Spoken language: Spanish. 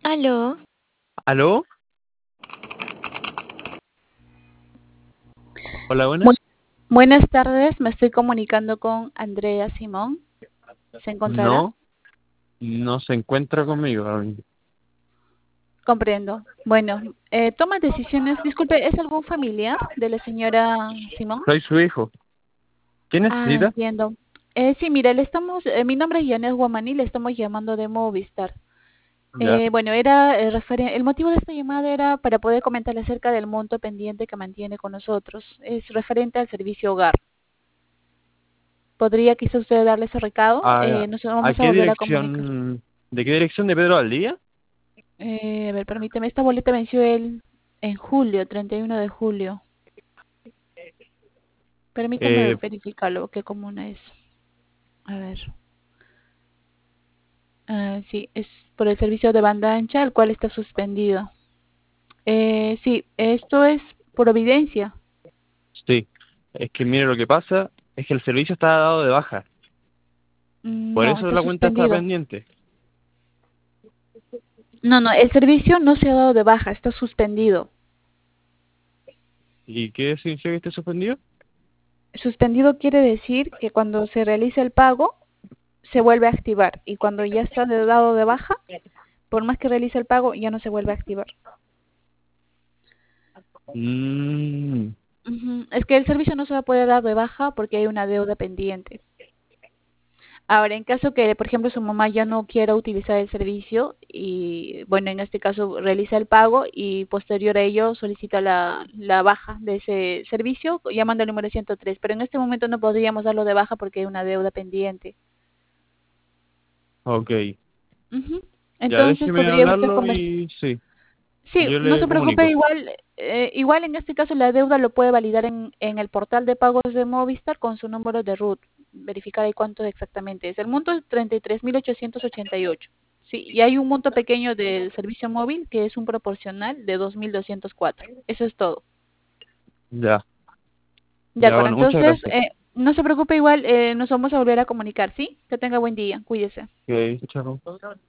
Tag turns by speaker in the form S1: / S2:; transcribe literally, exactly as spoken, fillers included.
S1: Aló,
S2: ¿Aló? Hola,
S3: Muy
S2: buenas.
S3: buenas tardes, me estoy comunicando con Andrea Simón. ¿Se encontrará?
S2: No, no se encuentra conmigo. aún.
S3: Comprendo. Bueno, eh, toma decisiones. Disculpe, ¿es algún familiar de la señora Simón?
S2: Soy su hijo. ¿Qué
S3: Ah,
S2: necesita?
S3: entiendo. Eh, sí, mire, le estamos, eh, mi nombre es Janet Guamaní, le estamos llamando de Movistar.
S2: Ya.
S3: Eh, bueno, era eh, referen- el motivo de esta llamada era para poder comentarle acerca del monto pendiente que mantiene con nosotros. Es referente al servicio hogar. ¿Podría quizá usted darle ese recado?
S2: ¿A,
S3: Eh, nos
S2: a
S3: vamos a
S2: qué
S3: volver a comunicar.
S2: dirección? ¿De qué dirección de Pedro Valdivia?
S3: Eh, a ver, permíteme, esta boleta venció el, en julio, treinta y uno de julio. Permítame
S2: Eh,
S3: verificarlo, qué comuna es. A ver. Ah, sí, es por el servicio de banda ancha, el cual está suspendido. Eh, sí, esto es Providencia.
S2: sí. Es que mire, lo que pasa es que el servicio está dado de baja.
S3: Mm,
S2: Por
S3: No,
S2: eso
S3: está
S2: la cuenta está
S3: suspendido.
S2: pendiente.
S3: No, no, el servicio no se ha dado de baja, está suspendido.
S2: ¿Y qué significa que esté suspendido?
S3: Suspendido quiere decir que cuando se realiza el pago, se vuelve a activar. Y cuando ya está de- dado de baja, por más que realice el pago, ya no se vuelve a activar.
S2: Mm,
S3: Ujú. Es que el servicio no se va a poder dar de baja porque hay una deuda pendiente. Ahora, en caso que, por ejemplo, su mamá ya no quiera utilizar el servicio y, bueno, en este caso realiza el pago y posterior a ello solicita la, la baja de ese servicio llamando al número ciento tres, pero en este momento no podríamos darlo de baja porque hay una deuda pendiente.
S2: ok.
S3: Ujú.
S2: Ya
S3: Entonces
S2: déjeme
S3: podría usted
S2: hablarlo
S3: conversar.
S2: y sí,
S3: Sí,
S2: yo
S3: no
S2: le
S3: se preocupe,
S2: comunico.
S3: igual, eh, igual en este caso la deuda lo puede validar en, en el portal de pagos de Movistar con su número de RUT, verificar ahí cuánto exactamente es. El monto es treinta y tres mil ochocientos ochenta y ocho. Sí, y hay un monto pequeño del servicio móvil que es un proporcional de dos mil doscientos cuatro. Eso es todo.
S2: Ya.
S3: De
S2: Ya,
S3: acuerdo,
S2: bueno, muchas
S3: entonces,
S2: gracias.
S3: eh, no se preocupe, igual eh, nos vamos a volver a comunicar, ¿sí? Que tenga buen día, cuídese.
S2: Ok, chao.